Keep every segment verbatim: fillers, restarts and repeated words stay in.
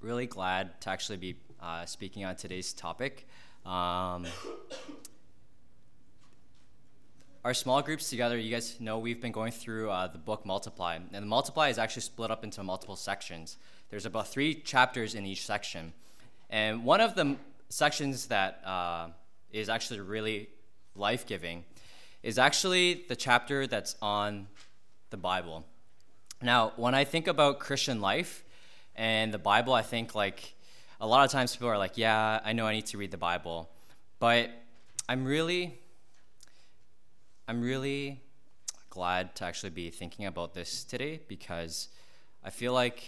really glad to actually be uh, speaking on today's topic. Um, our small groups together, you guys know we've been going through uh, the book Multiply, and the Multiply is actually split up into multiple sections. There's about three chapters in each section, and one of the sections that uh, is actually really life-giving is actually the chapter that's on the Bible. Now, when I think about Christian life and the Bible, I think like a lot of times people are like, yeah, I know I need to read the Bible, but I'm really, I'm really glad to actually be thinking about this today, because I feel like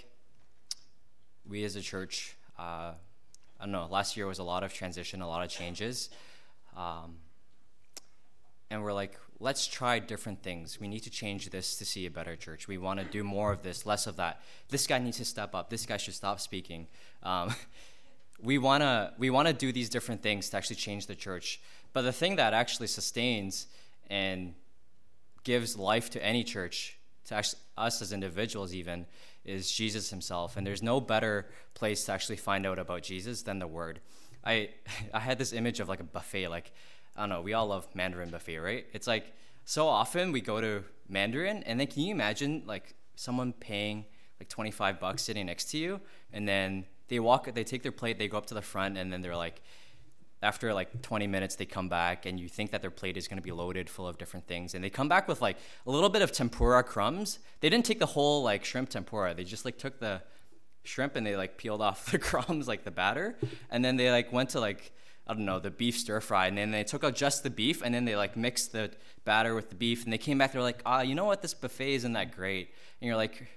we as a church, uh, I don't know, last year was a lot of transition, a lot of changes, um, and we're like, let's try different things. We need to change this to see a better church. We want to do more of this, less of that. This guy needs to step up. This guy should stop speaking. Um, we want to we want to do these different things to actually change the church. But the thing that actually sustains and gives life to any church, to actually, us as individuals even, is Jesus himself. And there's no better place to actually find out about Jesus than the Word. I I had this image of like a buffet, like, I don't know, we all love Mandarin buffet, right? It's like, so often we go to Mandarin, and then can you imagine like someone paying like twenty-five bucks sitting next to you, and then they walk, they take their plate, they go up to the front, and then they're like, after like twenty minutes, they come back, and you think that their plate is going to be loaded full of different things, and they come back with like a little bit of tempura crumbs. They didn't take the whole like shrimp tempura. They just like took the shrimp and they like peeled off the crumbs, like the batter, and then they like went to like, I don't know, the beef stir fry, and then they took out just the beef, and then they like mixed the batter with the beef, and they came back, they're like, ah, you know what, this buffet isn't that great. And you're like,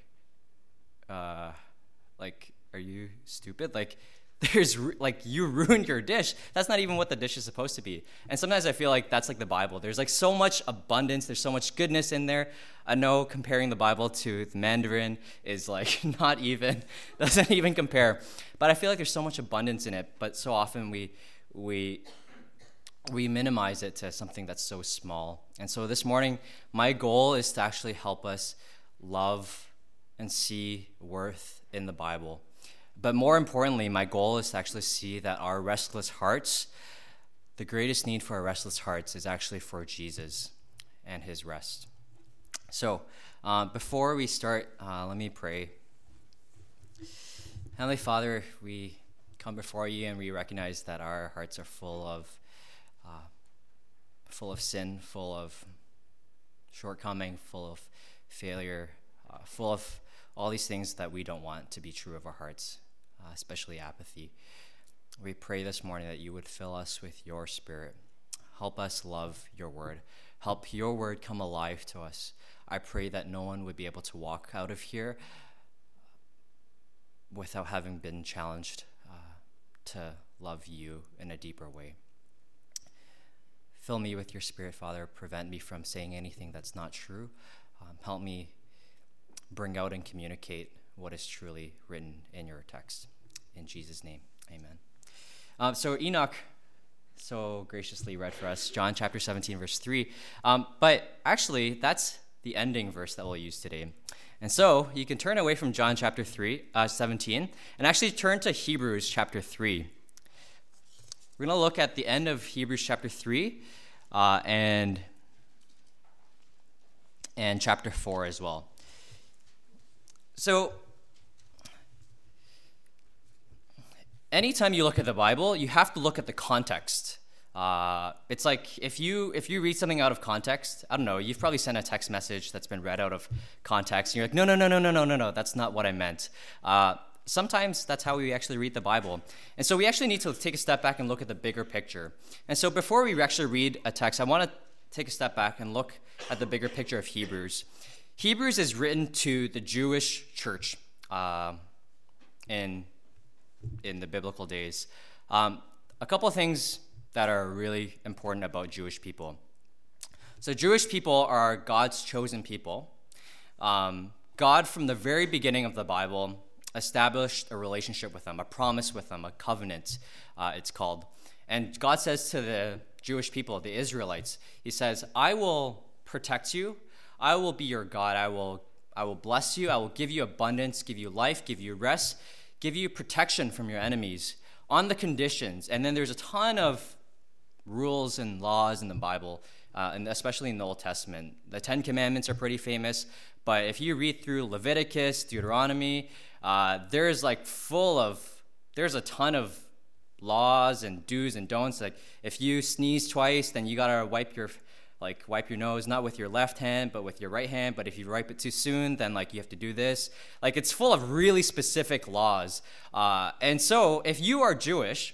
uh, like, are you stupid? Like, there's, like, you ruined your dish. That's not even what the dish is supposed to be. And sometimes I feel like that's like the Bible. There's like so much abundance, there's so much goodness in there. I know comparing the Bible to the Mandarin is like not even, doesn't even compare. But I feel like there's so much abundance in it, but so often we, we we minimize it to something that's so small. And so this morning, my goal is to actually help us love and see worth in the Bible. But more importantly, my goal is to actually see that our restless hearts, the greatest need for our restless hearts is actually for Jesus and his rest. So uh, before we start, uh, let me pray. Heavenly Father, we come before you, and we recognize that our hearts are full of uh, full of sin, full of shortcoming, full of failure, uh, full of all these things that we don't want to be true of our hearts, uh, especially apathy. We pray this morning that you would fill us with your Spirit. Help us love your word. Help your word come alive to us. I pray that no one would be able to walk out of here without having been challenged to love you in a deeper way. Fill me with your Spirit, Father. Prevent me from saying anything that's not true. Um, help me bring out and communicate what is truly written in your text. In Jesus' name, amen. Um, so Enoch so graciously read for us John chapter seventeen, verse three. Um, but actually, that's the ending verse that we'll use today. And so you can turn away from John chapter three, uh, seventeen, and actually turn to Hebrews chapter three. We're going to look at the end of Hebrews chapter three uh, and, and chapter four as well. So anytime you look at the Bible, you have to look at the context. Uh, it's like if you if you read something out of context, I don't know, you've probably sent a text message that's been read out of context, and you're like, no, no, no, no, no, no, no, no, that's not what I meant. Uh, sometimes that's how we actually read the Bible. And so we actually need to take a step back and look at the bigger picture. And so before we actually read a text, I want to take a step back and look at the bigger picture of Hebrews. Hebrews is written to the Jewish church uh, in, in the biblical days. Um, a couple of things that are really important about Jewish people. So Jewish people are God's chosen people. Um, God, from the very beginning of the Bible, established a relationship with them, a promise with them, a covenant, uh, it's called. And God says to the Jewish people, the Israelites, he says, I will protect you. I will be your God. I will, I will bless you. I will give you abundance, give you life, give you rest, give you protection from your enemies on the conditions. And then there's a ton of rules and laws in the Bible, uh, and especially in the Old Testament. The Ten Commandments are pretty famous, but if you read through Leviticus, Deuteronomy, uh, there's like full of, there's a ton of laws and do's and don'ts. Like if you sneeze twice, then you gotta wipe your like wipe your nose, not with your left hand, but with your right hand. But if you wipe it too soon, then like you have to do this. Like it's full of really specific laws. Uh, and so if you are Jewish,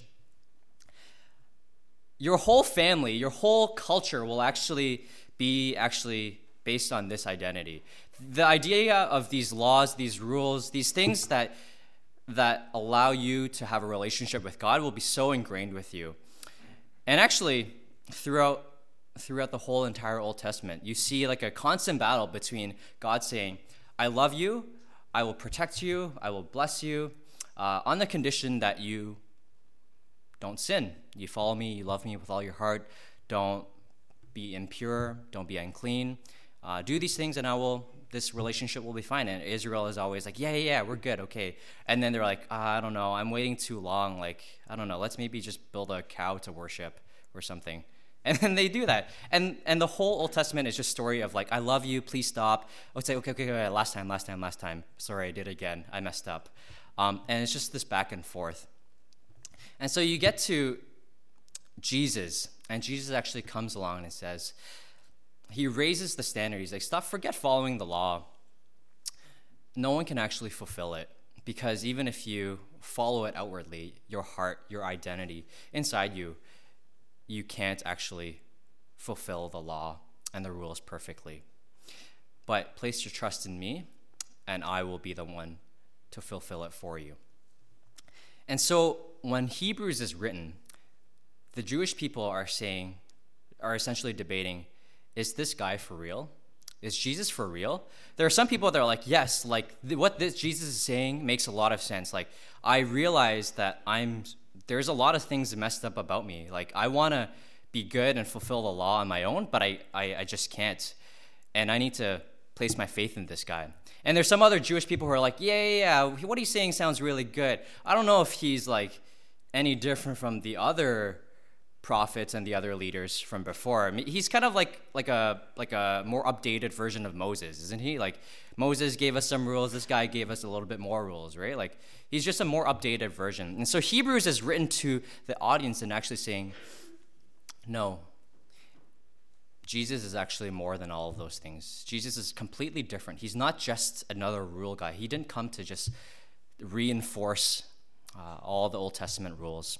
your whole family, your whole culture will actually be actually based on this identity. The idea of these laws, these rules, these things that that allow you to have a relationship with God will be so ingrained with you. And actually, throughout throughout the whole entire Old Testament, you see like a constant battle between God saying, I love you, I will protect you, I will bless you, uh, on the condition that you don't sin. You follow me, you love me with all your heart, don't be impure, don't be unclean. Uh, do these things and I will, this relationship will be fine. And Israel is always like, yeah, yeah, yeah, we're good, okay. And then they're like, uh, I don't know, I'm waiting too long. Like, I don't know, let's maybe just build a cow to worship or something. And then they do that. And and the whole Old Testament is just a story of like, I love you, please stop. I would say, okay, okay, okay, last time, last time, last time. Sorry, I did it again. I messed up. Um, and it's just this back and forth. And so you get to Jesus, and Jesus actually comes along and says, he raises the standard. He's like, stop, forget following the law. No one can actually fulfill it, because even if you follow it outwardly, your heart, your identity inside you, you can't actually fulfill the law and the rules perfectly. But place your trust in me, and I will be the one to fulfill it for you. And so when Hebrews is written, the Jewish people are saying, are essentially debating, is this guy for real? Is Jesus for real? There are some people that are like, yes, like th- what this Jesus is saying makes a lot of sense. Like, I realize that I'm, there's a lot of things messed up about me. Like, I want to be good and fulfill the law on my own, but I, I, I just can't. And I need to place my faith in this guy. And there's some other Jewish people who are like, yeah, yeah, yeah, what he's saying sounds really good. I don't know if he's like any different from the other prophets and the other leaders from before. I mean, he's kind of like like a like a more updated version of Moses, isn't he? Like Moses gave us some rules, this guy gave us a little bit more rules, right? Like he's just a more updated version. And so Hebrews is written to the audience and actually saying, no, Jesus is actually more than all of those things. Jesus is completely different. He's not just another rule guy. He didn't come to just reinforce uh, all the Old Testament rules.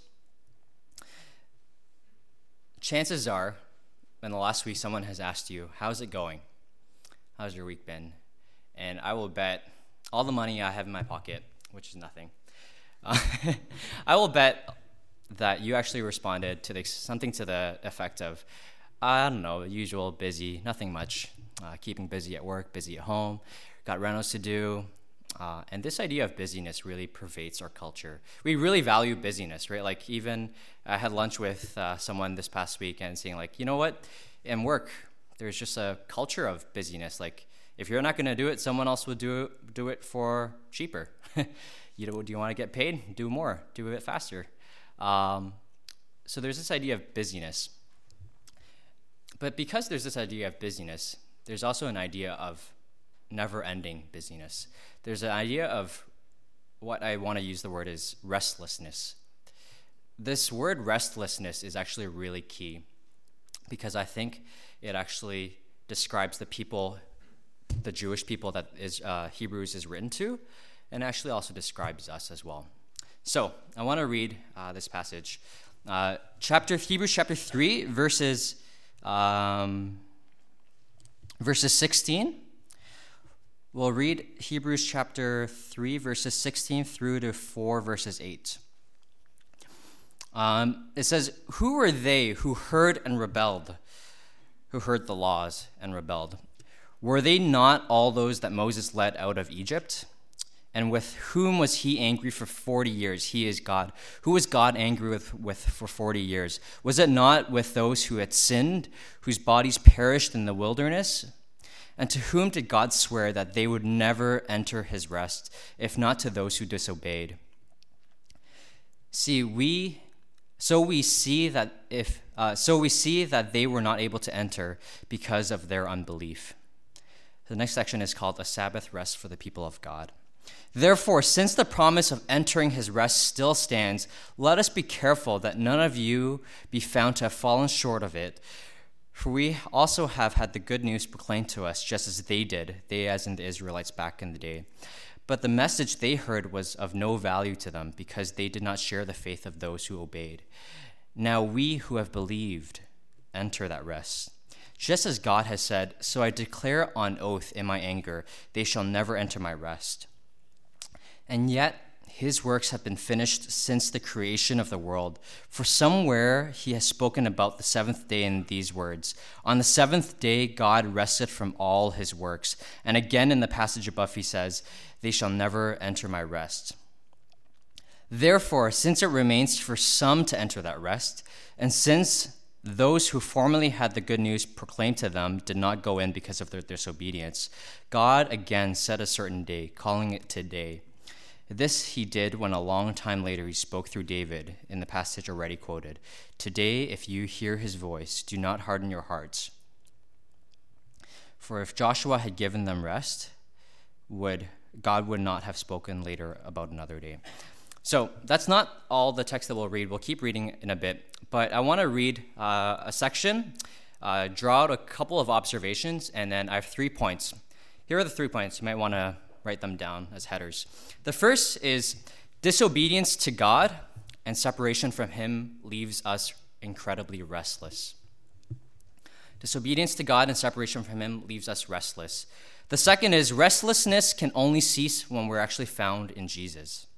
Chances are, in the last week, someone has asked you, how's it going? How's your week been? And I will bet all the money I have in my pocket, which is nothing, uh, I will bet that you actually responded to the, something to the effect of, I don't know, usual, busy, nothing much, uh, keeping busy at work, busy at home, got rentals to do. Uh, and this idea of busyness really pervades our culture. We really value busyness, right? Like even I had lunch with uh, someone this past week and saying like, you know what, in work, there's just a culture of busyness. Like if you're not going to do it, someone else would do it, do it for cheaper. you know, do you want to get paid? Do more, do it faster. Um, so there's this idea of busyness. But because there's this idea of busyness, there's also an idea of never-ending busyness. There's an idea of what I want to use the word is restlessness. This word restlessness is actually really key because I think it actually describes the people, the Jewish people that is uh, Hebrews is written to, and actually also describes us as well. So I want to read uh, this passage, uh, chapter Hebrews chapter three, verses um, verses sixteen. We'll read Hebrews chapter three, verses sixteen through to four, verses eight. Um, it says, who were they who heard and rebelled, who heard the laws and rebelled? Were they not all those that Moses led out of Egypt? And with whom was he angry for forty years? He is God. Who was God angry with, with for forty years? Was it not with those who had sinned, whose bodies perished in the wilderness? And to whom did God swear that they would never enter his rest, if not to those who disobeyed? See, we so we see that if uh, so we see that they were not able to enter because of their unbelief. The next section is called a Sabbath rest for the people of God. Therefore, since the promise of entering his rest still stands, let us be careful that none of you be found to have fallen short of it. For we also have had the good news proclaimed to us, just as they did, they as in the Israelites back in the day. But the message they heard was of no value to them, because they did not share the faith of those who obeyed. Now we who have believed enter that rest. Just as God has said, so I declare on oath in my anger, they shall never enter my rest. And yet his works have been finished since the creation of the world. For somewhere he has spoken about the seventh day in these words, on the seventh day God rested from all his works. And again in the passage above he says, they shall never enter my rest. Therefore, since it remains for some to enter that rest, and since those who formerly had the good news proclaimed to them did not go in because of their disobedience, God again set a certain day, calling it today. This he did when a long time later he spoke through David in the passage already quoted. Today, if you hear his voice, do not harden your hearts. For if Joshua had given them rest, would God would not have spoken later about another day. So that's not all the text that we'll read. We'll keep reading in a bit. But I want to read uh, a section, uh, draw out a couple of observations, and then I have three points. Here are the three points. You might want to write them down as headers. The first is disobedience to God and separation from him leaves us incredibly restless. Disobedience to God and separation from him leaves us restless. The second is restlessness can only cease when we're actually found in Jesus.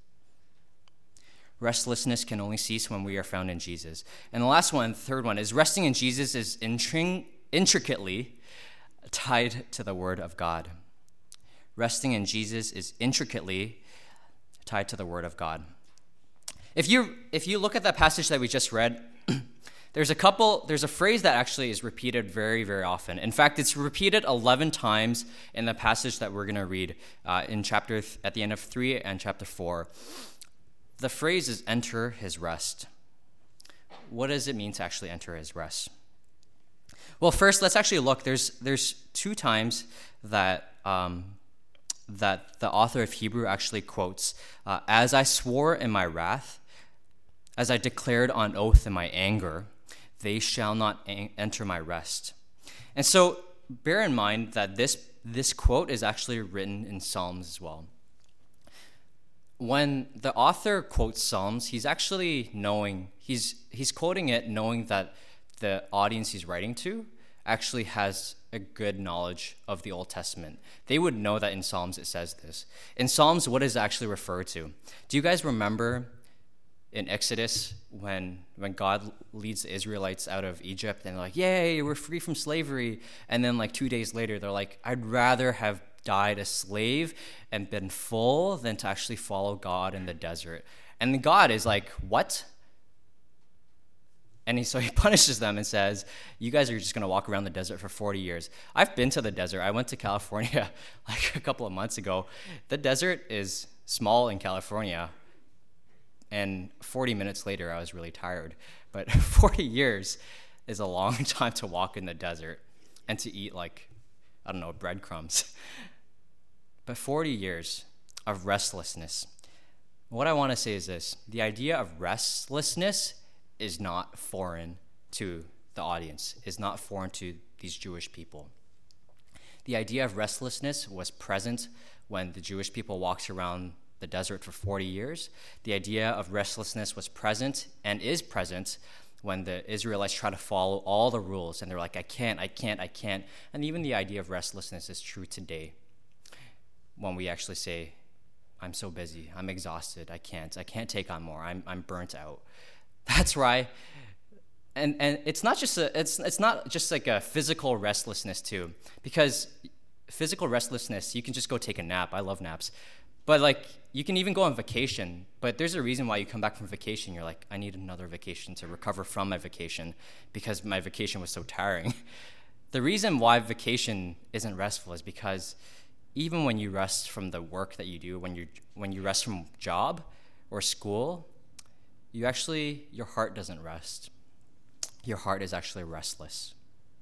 Restlessness can only cease when we are found in Jesus. And the last one, the third one, is resting in Jesus is intrin- intricately tied to the Word of God. Resting in Jesus is intricately tied to the Word of God. If you if you look at that passage that we just read, there's a couple, there's a phrase that actually is repeated very, very often. In fact, it's repeated eleven times in the passage that we're going to read uh, in chapter, th- at the end of three and chapter four. The phrase is enter his rest. What does it mean to actually enter his rest? Well, first, let's actually look. There's there's two times that um, that the author of Hebrew actually quotes, uh, as I swore in my wrath, as I declared on oath in my anger, they shall not a- enter my rest. And so bear in mind that this this quote is actually written in Psalms as well. When the author quotes Psalms, he's actually knowing, he's he's quoting it knowing that the audience he's writing to actually has a good knowledge of the Old Testament. They would know that in Psalms it says this. In Psalms, what is it actually referred to? Do you guys remember in Exodus when when God leads the Israelites out of Egypt and they're like, yay, we're free from slavery. And then like two days later, they're like, I'd rather have died a slave and been full than to actually follow God in the desert. And then God is like, what? And he, so he punishes them and says, you guys are just going to walk around the desert for forty years. I've been to the desert. I went to California like a couple of months ago. The desert is small in California. And forty minutes later, I was really tired. But forty years is a long time to walk in the desert and to eat like, I don't know, breadcrumbs. But forty years of restlessness. What I want to say is this. The idea of restlessness is not foreign to the audience, is not foreign to these Jewish people. The idea of restlessness was present when the Jewish people walked around the desert for forty years. The idea of restlessness was present and is present when the Israelites try to follow all the rules and they're like, I can't, I can't, I can't. And even the idea of restlessness is true today when we actually say, I'm so busy, I'm exhausted, I can't, I can't take on more, I'm I'm burnt out. That's right. And and it's not just a it's it's not just like a physical restlessness too, because physical restlessness, you can just go take a nap. I love naps. But like you can even go on vacation, but there's a reason why you come back from vacation. You're like, I need another vacation to recover from my vacation because my vacation was so tiring. The reason why vacation isn't restful is because even when you rest from the work that you do, when you when you rest from job or school, you actually, your heart doesn't rest. Your heart is actually restless.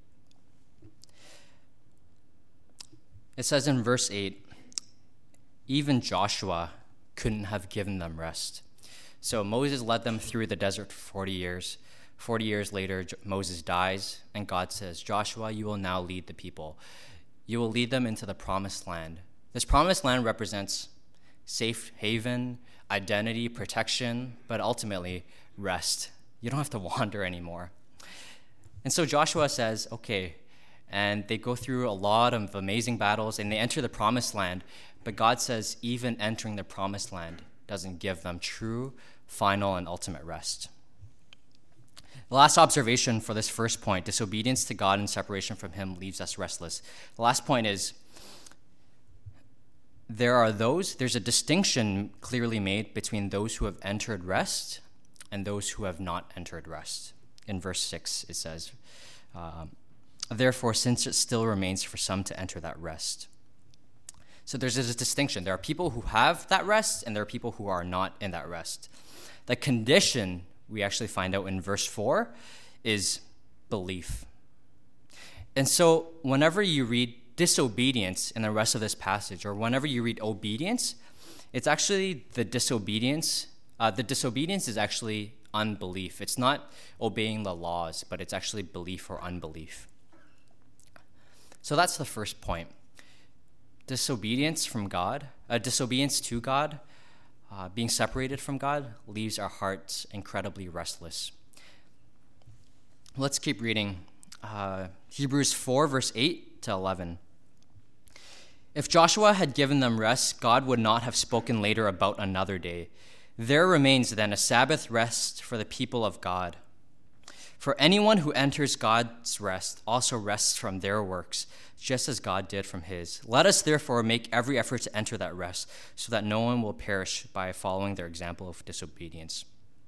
It says in verse eight, even Joshua couldn't have given them rest. So Moses led them through the desert for forty years. forty years later, Moses dies, and God says, Joshua, you will now lead the people. You will lead them into the promised land. This promised land represents safe haven, identity, protection, but ultimately rest. You don't have to wander anymore. And so Joshua says, okay, and they go through a lot of amazing battles, and they enter the promised land, but God says even entering the promised land doesn't give them true, final, and ultimate rest. The last observation for this first point, disobedience to God and separation from him leaves us restless. The last point is, there are those, there's a distinction clearly made between those who have entered rest and those who have not entered rest. In verse six, it says, um, therefore, since it still remains for some to enter that rest. So there's this distinction. There are people who have that rest, and there are people who are not in that rest. The condition, we actually find out in verse four, is belief. And so whenever you read disobedience in the rest of this passage, or whenever you read obedience, it's actually the disobedience. Uh, the disobedience is actually unbelief. It's not obeying the laws, but it's actually belief or unbelief. So that's the first point. Disobedience from God, uh, disobedience to God, uh, being separated from God, leaves our hearts incredibly restless. Let's keep reading. Uh, Hebrews four, verse eight to eleven. If Joshua had given them rest, God would not have spoken later about another day. There remains then a Sabbath rest for the people of God. For anyone who enters God's rest also rests from their works, just as God did from his. Let us therefore make every effort to enter that rest, so that no one will perish by following their example of disobedience.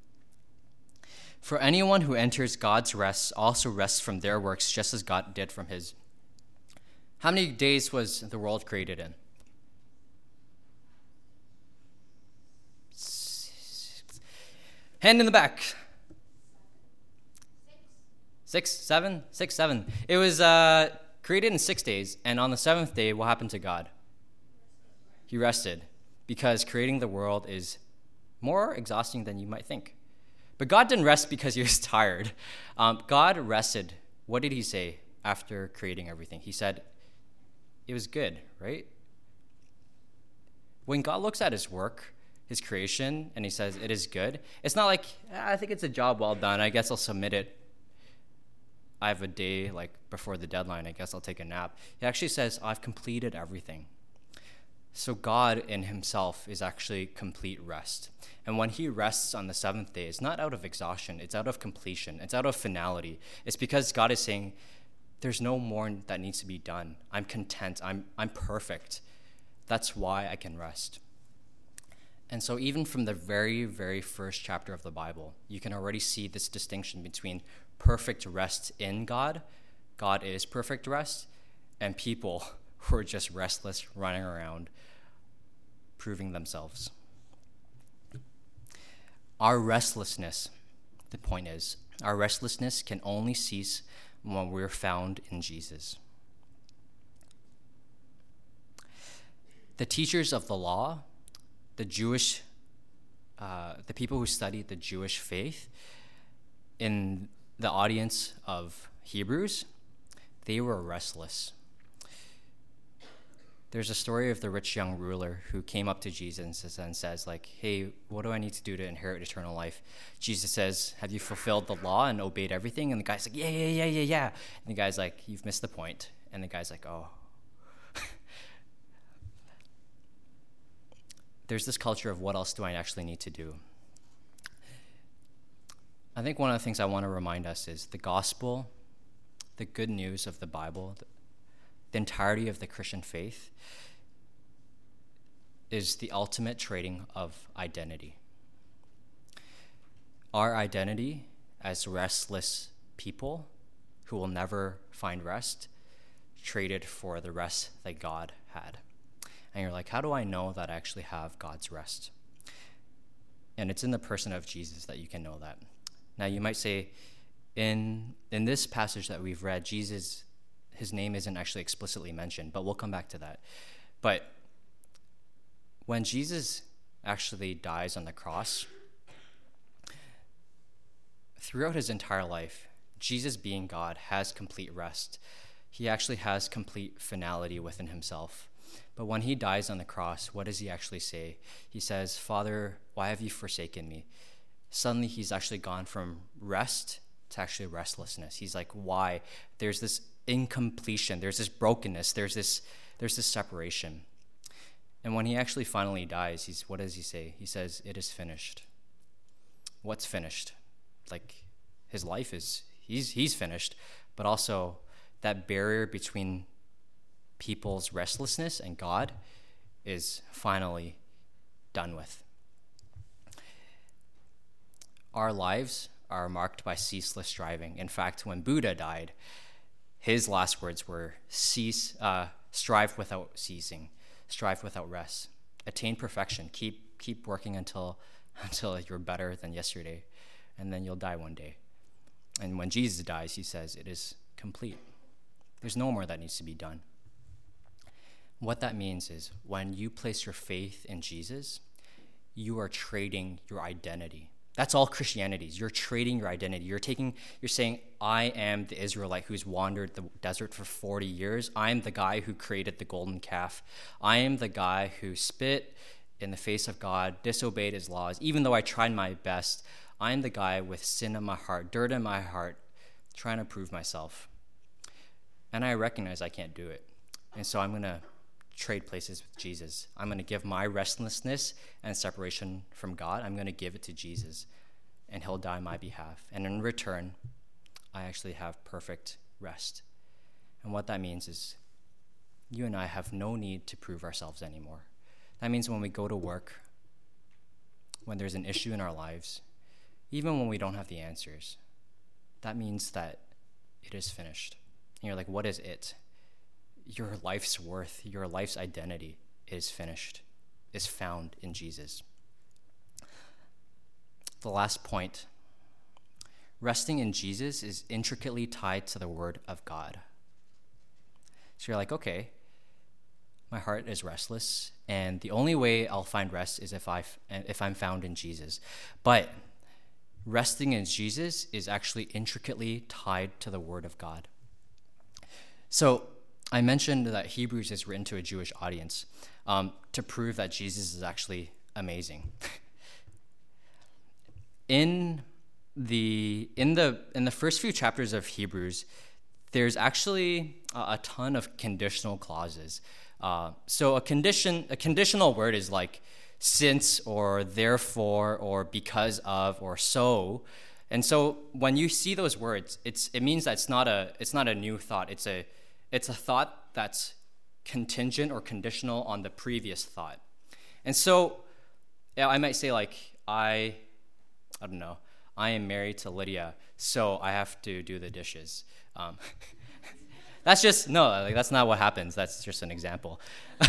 For anyone who enters God's rest also rests from their works, just as God did from his. How many days was the world created in? Hand in the back. Six, seven, six, seven. It was uh, created in six days, and on the seventh day, what happened to God? He rested, because creating the world is more exhausting than you might think. But God didn't rest because he was tired. Um, God rested. What did he say after creating everything? He said, it was good, right? When God looks at his work, his creation, and he says, it is good, it's not like, ah, I think it's a job well done, I guess I'll submit it. I have a day like before the deadline, I guess I'll take a nap. He actually says, I've completed everything. So God in himself is actually complete rest. And when he rests on the seventh day, it's not out of exhaustion, it's out of completion, it's out of finality. It's because God is saying, there's no more that needs to be done. I'm content, I'm, I'm perfect. That's why I can rest. And so even from the very, very first chapter of the Bible, you can already see this distinction between perfect rest in God, God is perfect rest, and people who are just restless, running around, proving themselves. Our restlessness, the point is, our restlessness can only cease when we're found in Jesus. The teachers of the law, the Jewish, uh, the people who studied the Jewish faith, in the audience of Hebrews, they were restless. There's a story of the rich young ruler who came up to Jesus and says, like, hey, what do I need to do to inherit eternal life? Jesus says, have you fulfilled the law and obeyed everything? And the guy's like, yeah, yeah, yeah, yeah, yeah. And the guy's like, you've missed the point. And the guy's like, oh. There's this culture of what else do I actually need to do? I think one of the things I want to remind us is the gospel, the good news of the Bible, the entirety of the Christian faith is the ultimate trading of identity. Our identity as restless people who will never find rest, traded for the rest that God had. And you're like, how do I know that I actually have God's rest? And it's in the person of Jesus that you can know that. Now, you might say, in in this passage that we've read, Jesus, his name isn't actually explicitly mentioned, but we'll come back to that. But when Jesus actually dies on the cross, throughout his entire life, Jesus, being God, has complete rest. He actually has complete finality within himself. But when he dies on the cross, what does he actually say? He says, Father, why have you forsaken me? Suddenly he's actually gone from rest to actually restlessness. He's like, why? There's this incompletion. There's this brokenness. There's this, there's this separation. And when he actually finally dies, he's, what does he say? He says, it is finished. What's finished? Like, his life is, he's he's finished, but also that barrier between people's restlessness and God is finally done with. Our lives are marked by ceaseless striving. In fact, when Buddha died, his last words were, cease, uh, strive without ceasing, strive without rest, attain perfection, keep keep working until until you're better than yesterday, and then you'll die one day. And when Jesus dies, he says, it is complete. There's no more that needs to be done. What that means is when you place your faith in Jesus, you are trading your identity. That's all Christianity is. You're trading your identity. You're taking, you're saying, I am the Israelite who's wandered the desert for forty years. I am the guy who created the golden calf. I am the guy who spit in the face of God, disobeyed his laws, even though I tried my best. I am the guy with sin in my heart, dirt in my heart, trying to prove myself. And I recognize I can't do it. And so I'm going to trade places with Jesus. I'm going to give my restlessness and separation from God, I'm going to give it to Jesus, and he'll die on my behalf. And in return, I actually have perfect rest. And what that means is you and I have no need to prove ourselves anymore. That means when we go to work, when there's an issue in our lives, even when we don't have the answers, that means that it is finished. And you're like, what is it? Your life's worth, your life's identity is finished, is found in Jesus. The last point, resting in Jesus is intricately tied to the Word of God. So you're like, okay, my heart is restless, and the only way I'll find rest is if I if I'm found in Jesus. But resting in Jesus is actually intricately tied to the Word of God. So I mentioned that Hebrews is written to a Jewish audience um, to prove that Jesus is actually amazing. in the in the in the first few chapters of Hebrews, there's actually a, a ton of conditional clauses. Uh, so a condition a conditional word is like since or therefore or because of or so. And so when you see those words, it's it means that it's not a it's not a new thought. It's a It's a thought that's contingent or conditional on the previous thought. And so yeah, I might say like, I, I don't know, I am married to Lydia, so I have to do the dishes. Um, that's just, no, like, that's not what happens. That's just an example.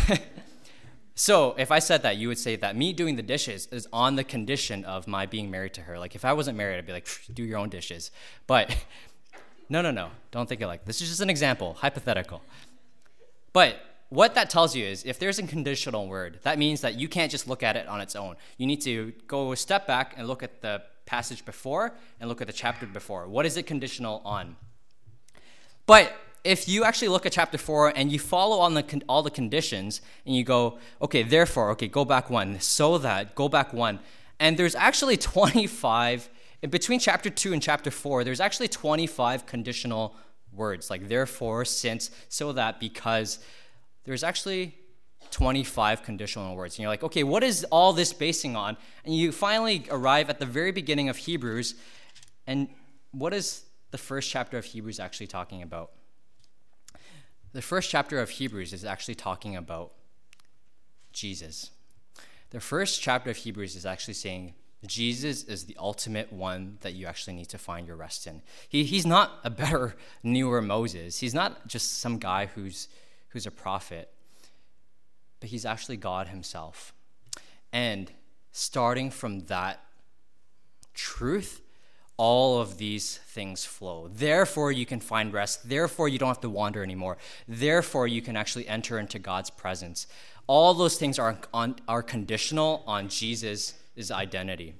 So if I said that, you would say that me doing the dishes is on the condition of my being married to her. Like if I wasn't married, I'd be like, do your own dishes. But No, no, no. Don't think it like this. Is just an example, hypothetical. But what that tells you is if there's a conditional word, that means that you can't just look at it on its own. You need to go a step back and look at the passage before and look at the chapter before. What is it conditional on? But if you actually look at chapter four and you follow on the con- all the conditions and you go, okay, therefore, okay, go back one, so that, go back one. And there's actually twenty-five in between chapter two and chapter four, there's actually twenty-five conditional words, like therefore, since, so that, because. There's actually twenty-five conditional words. And you're like, okay, what is all this basing on? And you finally arrive at the very beginning of Hebrews. And what is the first chapter of Hebrews actually talking about? The first chapter of Hebrews is actually talking about Jesus. The first chapter of Hebrews is actually saying, Jesus is the ultimate one that you actually need to find your rest in. He, he's not a better, newer Moses. He's not just some guy who's who's a prophet, but he's actually God himself. And starting from that truth, all of these things flow. Therefore, you can find rest. Therefore, you don't have to wander anymore. Therefore, you can actually enter into God's presence. All those things are, on, are conditional on Jesus' identity.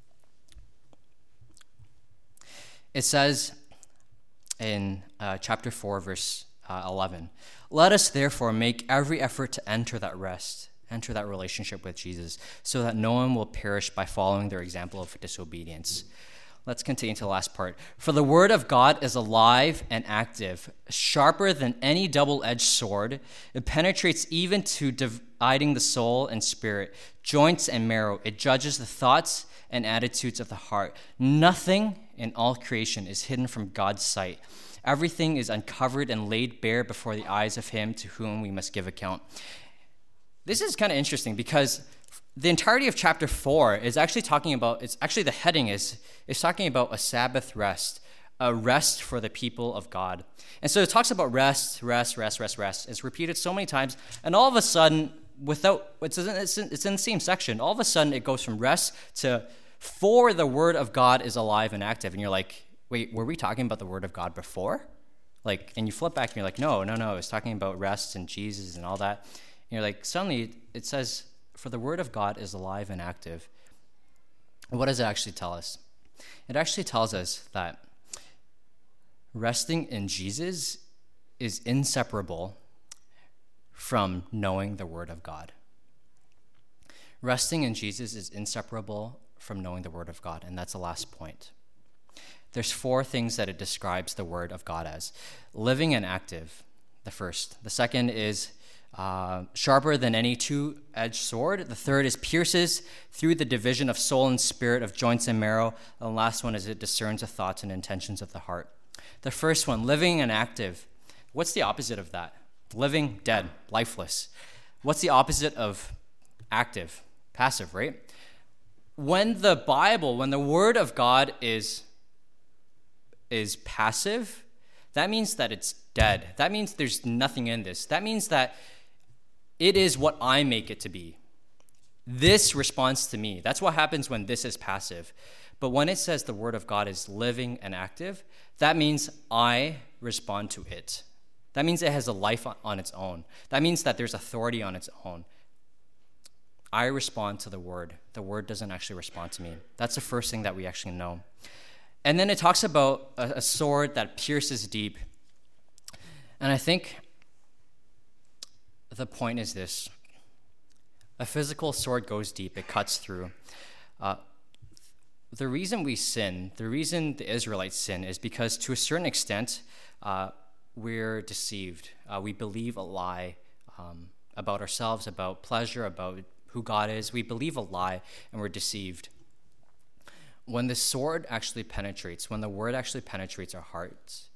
It says in uh, chapter four, verse uh, eleven, "Let us therefore make every effort to enter that rest, enter that relationship with Jesus, so that no one will perish by following their example of disobedience." Let's continue to the last part. "For the word of God is alive and active, sharper than any double-edged sword. It penetrates even to dividing the soul and spirit, joints and marrow. It judges the thoughts and attitudes of the heart. Nothing in all creation is hidden from God's sight. Everything is uncovered and laid bare before the eyes of him to whom we must give account." This is kind of interesting because the entirety of chapter four is actually talking about, it's actually the heading is, is talking about a Sabbath rest, a rest for the people of God. And so it talks about rest, rest, rest, rest, rest. It's repeated so many times, and all of a sudden, without, it's in, it's in, it's in the same section, all of a sudden it goes from rest to, "For the word of God is alive and active." And you're like, wait, were we talking about the word of God before? Like, and you flip back and you're like, no, no, no, it's talking about rest and Jesus and all that. And you're like, suddenly it says, "For the word of God is alive and active." What does it actually tell us? It actually tells us that resting in Jesus is inseparable from knowing the word of God. Resting in Jesus is inseparable from knowing the word of God, and that's the last point. There's four things that it describes the word of God as. Living and active, the first. The second is uh, sharper than any two-edged sword. The third is pierces through the division of soul and spirit, of joints and marrow. And the last one is it discerns the thoughts and intentions of the heart. The first one, living and active. What's the opposite of that? Living, dead, lifeless. What's the opposite of active? Passive, right? When the Bible, when the word of God is is passive, that means that it's dead. That means there's nothing in this. That means that it is what I make it to be. This responds to me. That's what happens when this is passive. But when it says the word of God is living and active, that means I respond to it. That means it has a life on its own. That means that there's authority on its own. I respond to the word. The word doesn't actually respond to me. That's the first thing that we actually know. And then it talks about a, a sword that pierces deep. And I think the point is this. A physical sword goes deep. It cuts through. Uh, the reason we sin, the reason the Israelites sin is because to a certain extent, uh, we're deceived. Uh, we believe a lie um, about ourselves, about pleasure, about who God is. We believe a lie and we're deceived. When the sword actually penetrates, when the word actually penetrates our hearts,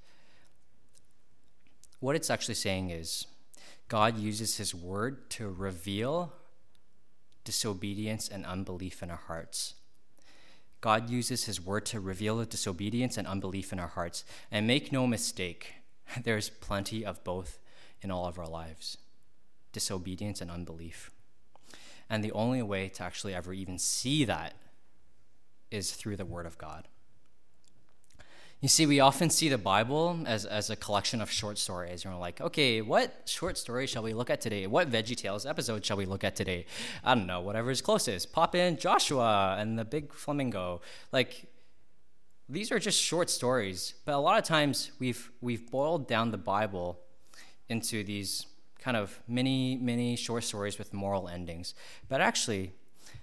what it's actually saying is God uses his word to reveal disobedience and unbelief in our hearts. God uses his word to reveal the disobedience and unbelief in our hearts. And make no mistake, there's plenty of both in all of our lives, disobedience and unbelief. And the only way to actually ever even see that is through the word of God. You see, we often see the Bible as, as a collection of short stories. And we're like, okay, what short story shall we look at today? What VeggieTales episode shall we look at today? I don't know, whatever is closest. Pop in Joshua and the big flamingo. Like, these are just short stories. But a lot of times we've we've boiled down the Bible into these kind of mini, mini short stories with moral endings. But actually,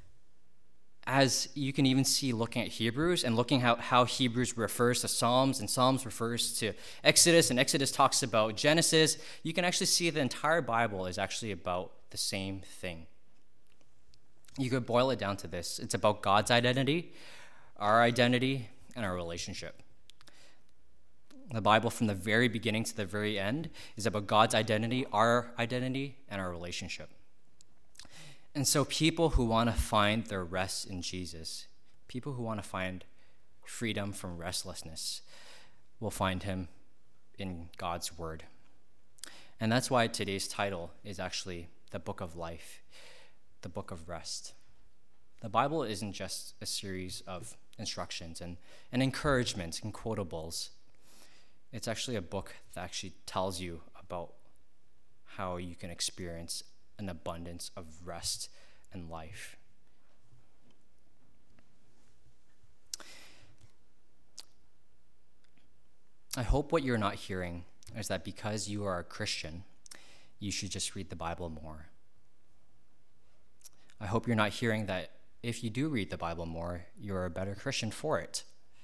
as you can even see looking at Hebrews and looking how, how Hebrews refers to Psalms and Psalms refers to Exodus and Exodus talks about Genesis, you can actually see the entire Bible is actually about the same thing. You could boil it down to this. It's about God's identity, our identity, and our relationship. The Bible from the very beginning to the very end is about God's identity, our identity, and our relationship. And so people who want to find their rest in Jesus, people who want to find freedom from restlessness, will find him in God's word. And that's why today's title is actually the Book of Life, the Book of Rest. the Bible isn't just a series of instructions and, and encouragements and quotables. It's actually a book that actually tells you about how you can experience an abundance of rest and life. I hope what you're not hearing is that because you are a Christian, you should just read the Bible more. I hope you're not hearing that if you do read the Bible more, you're a better Christian for it.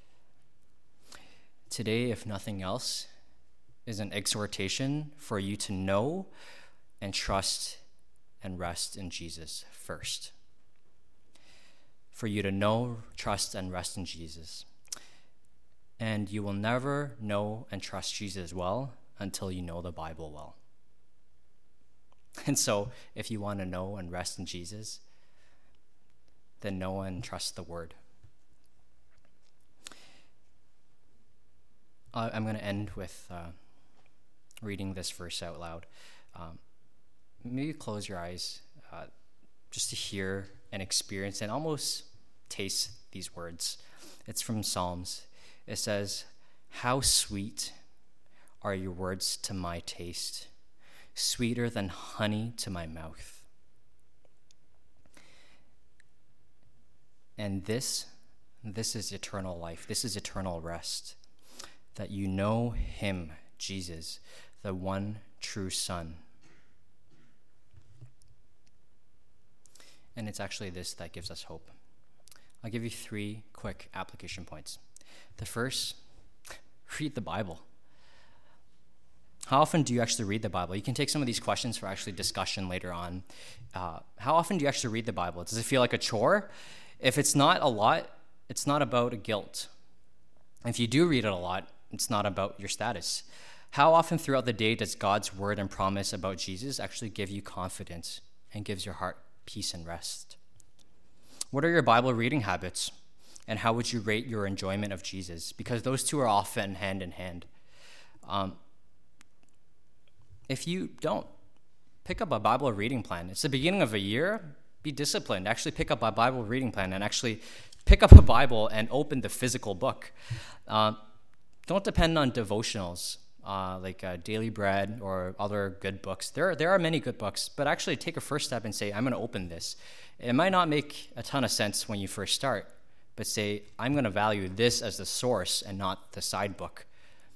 Today, if nothing else, is an exhortation for you to know and trust and rest in Jesus first. For you to know, trust, and rest in Jesus. And you will never know and trust Jesus well until you know the Bible well. And so, if you want to know and rest in Jesus, then know and trust the Word. Uh, I'm going to end with uh, reading this verse out loud. Um, maybe close your eyes uh, just to hear and experience and almost taste these words. It's from Psalms. It says, "How sweet are your words to my taste, sweeter than honey to my mouth." And this, this is eternal life. This is eternal rest, that you know him, Jesus, the one true Son. And it's actually this that gives us hope. I'll give you three quick application points. The first, read the Bible. How often do you actually read the Bible? You can take some of these questions for actually discussion later on. Uh, how often do you actually read the Bible? Does it feel like a chore? If it's not a lot, it's not about a guilt. If you do read it a lot, it's not about your status. How often throughout the day does God's word and promise about Jesus actually give you confidence and gives your heart peace and rest? What are your Bible reading habits? And how would you rate your enjoyment of Jesus? Because those two are often hand in hand. Um, if you don't, pick up a Bible reading plan. It's the beginning of a year. Be disciplined. Actually pick up a Bible reading plan and actually pick up a Bible and open the physical book. Uh, don't depend on devotionals uh, like uh, Daily Bread or other good books. There are, there are many good books, but actually take a first step and say, I'm going to open this. It might not make a ton of sense when you first start, but say, I'm going to value this as the source and not the side book.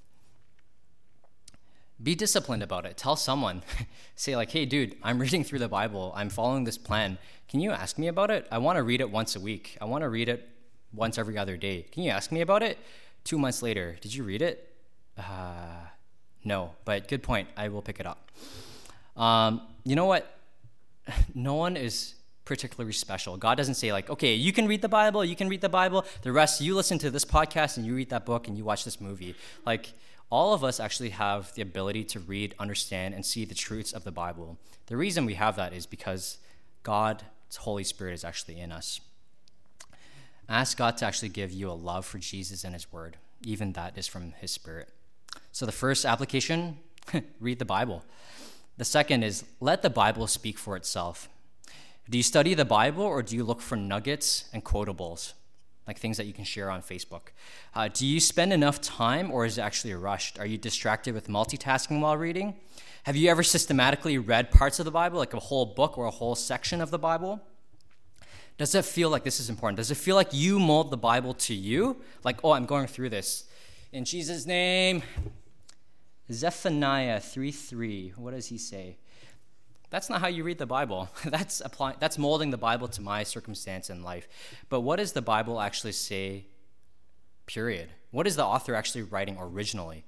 Be disciplined about it. Tell someone. Say like, hey, dude, I'm reading through the Bible. I'm following this plan. Can you ask me about it? I want to read it once a week. I want to read it once every other day. Can you ask me about it? Two months later, did you read it? Uh, no, but good point. I will pick it up. Um, you know what? No one is particularly special. God doesn't say like, okay, you can read the Bible, you can read the Bible. The rest, you listen to this podcast and you read that book and you watch this movie. Like, all of us actually have the ability to read, understand, and see the truths of the Bible. The reason we have that is because God's Holy Spirit is actually in us. Ask God to actually give you a love for Jesus and his word. Even that is from his Spirit. So the first application, read the Bible. The second is let the Bible speak for itself. Do you study the Bible or do you look for nuggets and quotables? Like things that you can share on Facebook. Uh, do you spend enough time or is it actually rushed? Are you distracted with multitasking while reading? Have you ever systematically read parts of the Bible, like a whole book or a whole section of the Bible? Does it feel like, this is important, does it feel like you mold the Bible to you? Like, oh, I'm going through this. In Jesus' name, Zephaniah three three, what does he say? That's not how you read the Bible. That's applying, that's molding the Bible to my circumstance in life. But what does the Bible actually say, period? What is the author actually writing originally?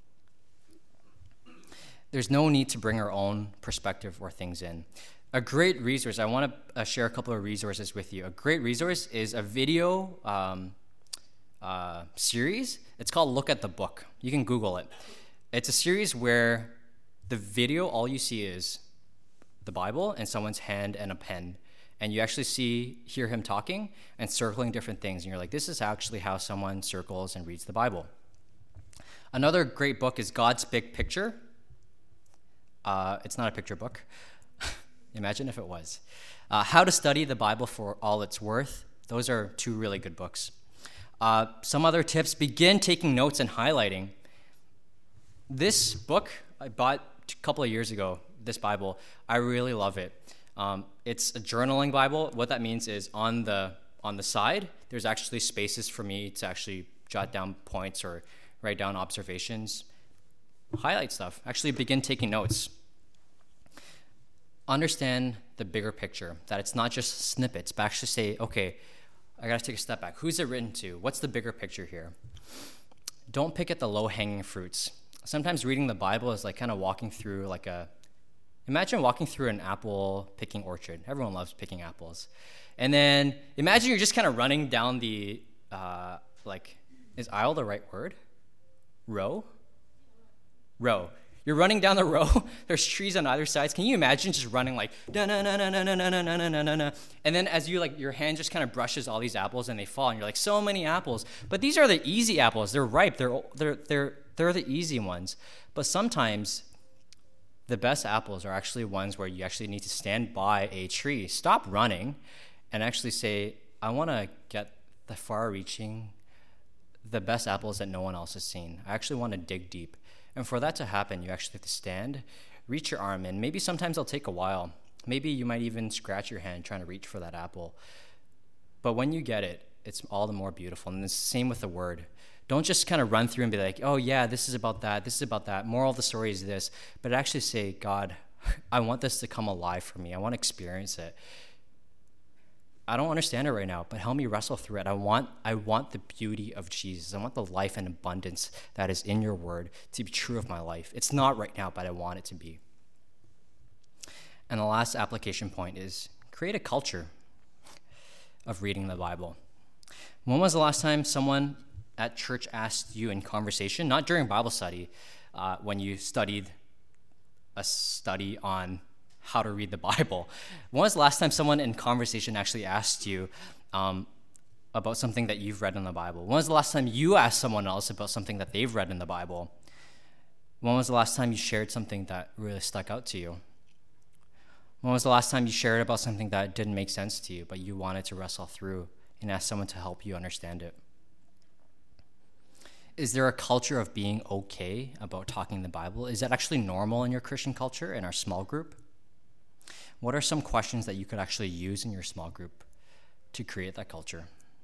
There's no need to bring our own perspective or things in. A great resource, I want to uh, share a couple of resources with you. A great resource is a video um, uh, series. It's called Look at the Book. You can Google it. It's a series where the video, all you see is the Bible and someone's hand and a pen. And you actually see, hear him talking and circling different things. And you're like, this is actually how someone circles and reads the Bible. Another great book is God's Big Picture. Uh, it's not a picture book. Imagine if it was. Uh, How to Study the Bible for All It's Worth. Those are two really good books. Uh, some other tips: begin taking notes and highlighting. This book I bought a couple of years ago, this Bible. I really love it. Um, it's a journaling Bible. What that means is on the on the side, there's actually spaces for me to actually jot down points or write down observations, highlight stuff, actually begin taking notes. Understand the bigger picture, that it's not just snippets, but actually say, okay, I gotta take a step back. Who's it written to? What's the bigger picture here? Don't pick at the low-hanging fruits. Sometimes reading the Bible is like kind of walking through like a, imagine walking through an apple picking orchard. Everyone loves picking apples. And then imagine you're just kind of running down the, uh, like, is aisle the right word? Row? Row. You're running down the row. There's trees on either sides. Can you imagine just running like na na na na na na na na na na na na? And then as you like, your hand just kind of brushes all these apples and they fall, and you're like, so many apples. But these are the easy apples. They're ripe. They're they're they're they're the easy ones. But sometimes the best apples are actually ones where you actually need to stand by a tree, stop running, and actually say, I want to get the far-reaching, the best apples that no one else has seen. I actually want to dig deep. And for that to happen, you actually have to stand, reach your arm in. Maybe sometimes it'll take a while. Maybe you might even scratch your hand trying to reach for that apple. But when you get it, it's all the more beautiful. And it's the same with the word. Don't just kind of run through and be like, oh yeah, this is about that, this is about that. Moral of the story is this. But actually say, God, I want this to come alive for me. I want to experience it. I don't understand it right now, but help me wrestle through it. I want I want the beauty of Jesus. I want the life and abundance that is in your word to be true of my life. It's not right now, but I want it to be. And the last application point is create a culture of reading the Bible. When was the last time someone at church asked you in conversation, not during Bible study, uh, when you studied a study on how to read the Bible? When was the last time someone in conversation actually asked you um, about something that you've read in the Bible? When was the last time you asked someone else about something that they've read in the Bible? When was the last time you shared something that really stuck out to you? When was the last time you shared about something that didn't make sense to you, but you wanted to wrestle through and ask someone to help you understand it? Is there a culture of being okay about talking the Bible? Is that actually normal in your Christian culture, in our small group? What are some questions that you could actually use in your small group to create that culture?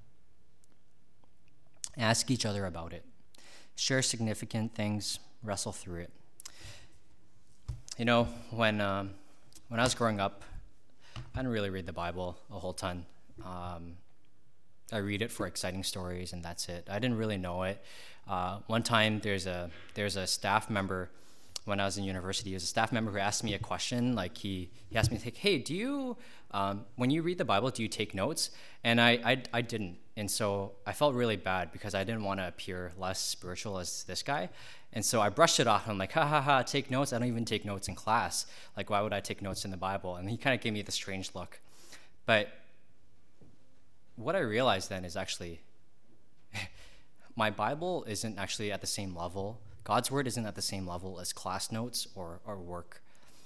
Ask each other about it. Share significant things, wrestle through it. You know, when um, when I was growing up, I didn't really read the Bible a whole ton. Um, I read it for exciting stories, and that's it. I didn't really know it. Uh, one time, there's a there's a staff member when I was in university. He was a staff member who asked me a question. Like he, he asked me, like, hey, do you, um, when you read the Bible, do you take notes? And I, I, I didn't. And so I felt really bad because I didn't want to appear less spiritual as this guy. And so I brushed it off. I'm like, ha, ha, ha, take notes? I don't even take notes in class. Like, why would I take notes in the Bible? And he kind of gave me the strange look. But what I realized then is actually my Bible isn't actually at the same level. God's word isn't at the same level as class notes or, or work.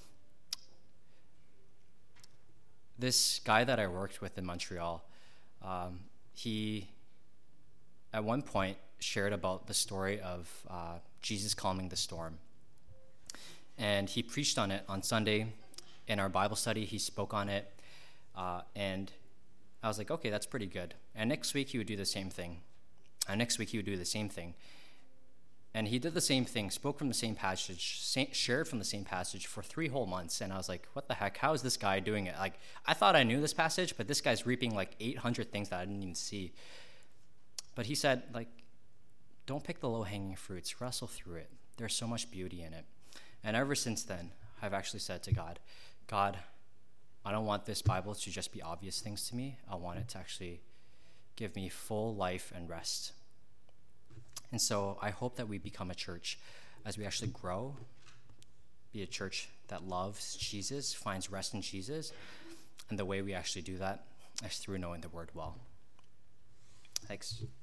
This guy that I worked with in Montreal, um, he at one point shared about the story of uh, Jesus calming the storm. And he preached on it on Sunday. In our Bible study, he spoke on it. Uh, and I was like, okay, that's pretty good. And next week he would do the same thing. And next week he would do the same thing. And he did the same thing, spoke from the same passage, shared from the same passage for three whole months. And I was like, what the heck? How is this guy doing it? Like, I thought I knew this passage, but this guy's reaping like eight hundred things that I didn't even see. But he said, like, don't pick the low-hanging fruits. Wrestle through it. There's so much beauty in it. And ever since then, I've actually said to God, God, I don't want this Bible to just be obvious things to me. I want it to actually give me full life and rest. And so I hope that we become a church as we actually grow, be a church that loves Jesus, finds rest in Jesus. And the way we actually do that is through knowing the word well. Thanks.